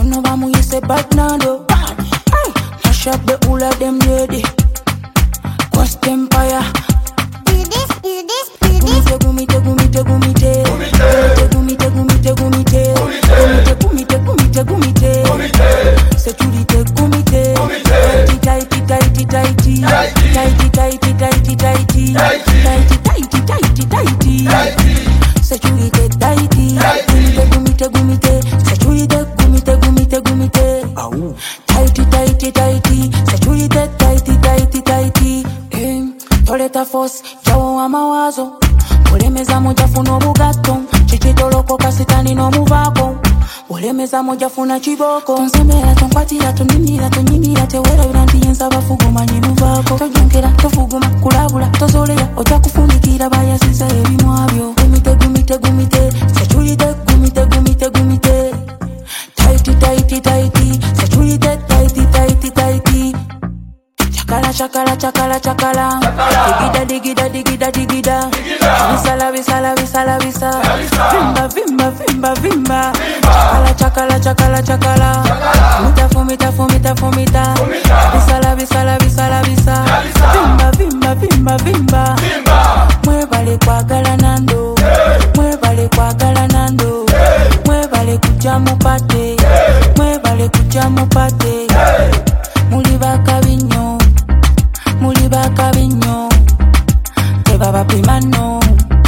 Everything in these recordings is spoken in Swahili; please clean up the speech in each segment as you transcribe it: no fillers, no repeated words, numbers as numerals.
no vamu yese bad nando. Mash up the whole of them lady. Cost empire. Gumite, gumite, gumite, gumite. Gumite, gumite, gumite, gumite. Gumite, gumite, gumite. Security gumite. Tighty, tighty, tighty, tighty. Tighty, tighty, tighty, tighty. Tighty, tighty, tighty, tighty. Security tighty. Gumite, gumite, security gumite, gumite, gumite. Tighty, tighty, tighty. Security tighty, tighty, tighty. Toleta force, jawo amawazo. Olemeza moja funo bugato. Chichitoloko kasitani no muvako. Olemeza moja funa chiboko. Tonsemera, tonkwatira, tonimira, tonyimira. Tewera urandiyenza bafuguma nyinuvako. Tojonkera, tofuguma, kulabula, tozoleya. Oja kufunikira bayasiza ebimwabyo. Gumite, gumite, gumite. Security gumite, gumite, gumite. Tighty, tighty, tighty. Security tighty, tighty, tighty. Chakala, chakala, chakala, chakala. Digida, digida, digida, digida. Visala, visala, visala, visala. Vimba, vimba, vimba, vimba. Chakala, chakala, chakala, chakala. Fumita, fumita, fumita, fumita. Visala, visala, visala, visala. Vimba, vimba, vimba, vimba. Mwebale kwa galanando. Mwebale kwa galanando. Mwebale kuja mupate. Mwebale kuja mupate. Muliba kabinyo. Muliba kabinyo. Tebaba pimano.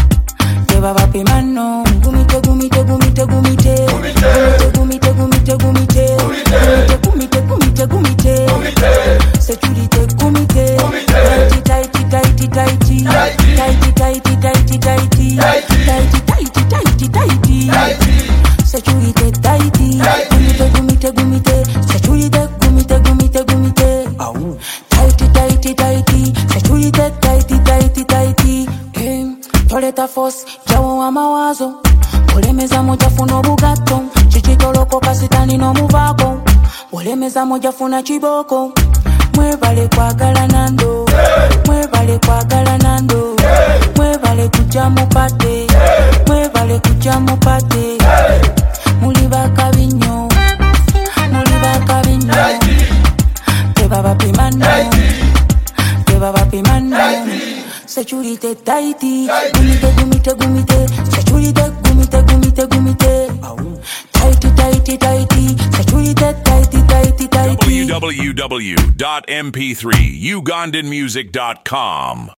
Tebaba pimano. Gumite, gumite, gumite, gumite. Gumite, gumite, gumite. Gumite, gumite, gumite. Security gumite. Tighty, tighty, tighty. Tighty, tighty, tighty, tighty. Tighty, tighty, tighty, tighty. Security tighty. Gumite, gumite, gumite. Security gumite, gumite, gumite. Tighty, tighty, tighty. Security tighty, tighty, tighty. Toleta force, jawo amawazo. Olemeza moja funo bugato. Chichitoloko kasitani no muvako. Olemeza moja funa chiboko. Mwebale kwa galanando. Mwebale kwa galanando. Mwebale kuja mupate. Mwebale kuja mupate. Muliba kabinyo. Muliba kabinyo. Tebaba pimano. Tebaba pimano. Security tighty. Gumite, gumite, gumite. Security gumite, gumite, gumite. Tighty, tighty, tighty. Security tighty, tighty, tighty. www.mp3ugandanmusic.com